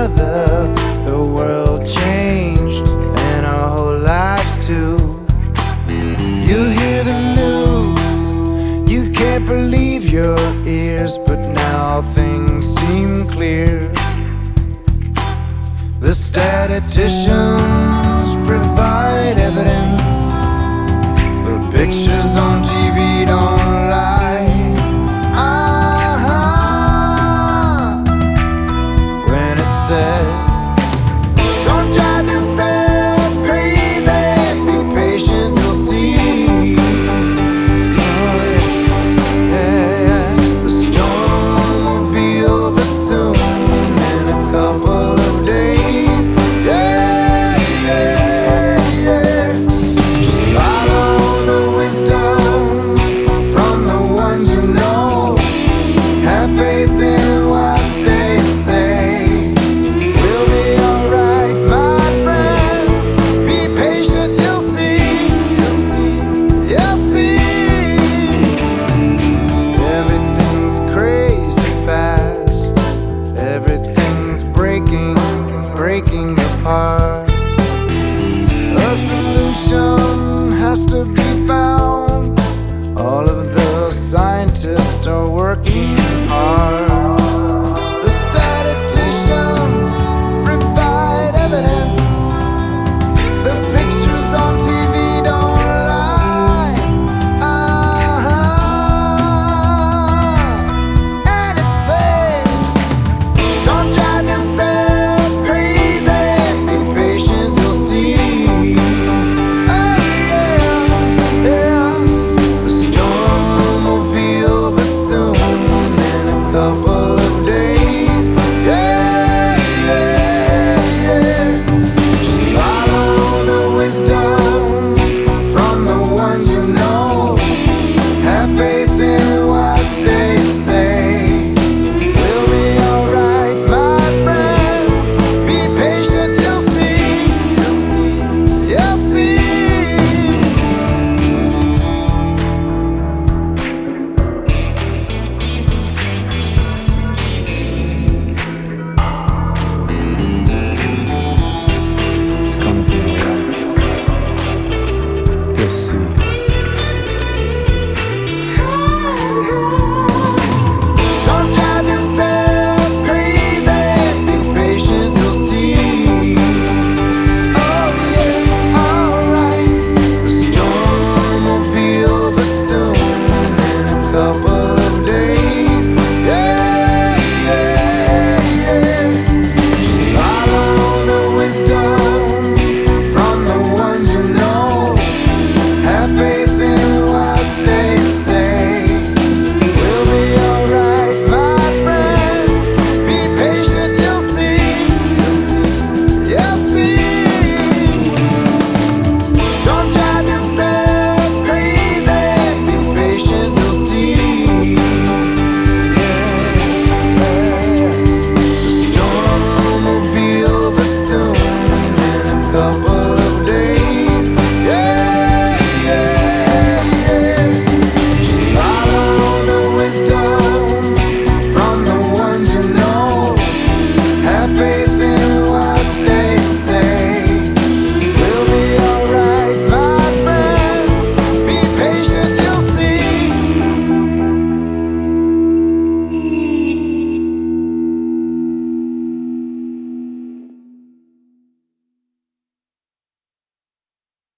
together, the world changed and our whole lives too. You hear the news, you can't believe your ears, but now things seem clear. The statisticians provide evidence, the pictures on TV don't lie. When it's said, don't drive yourself crazy, be patient, you'll see. Oh, yeah. The storm will be over soon in a couple of days. Just follow the wisdom from the ones who know. Have faith in what they say. We'll be alright, my friend. Be patient, you'll see. You'll see. Everything's crazy fast. Everything's breaking apart. A solution has to be found. All of the scientists are working hard.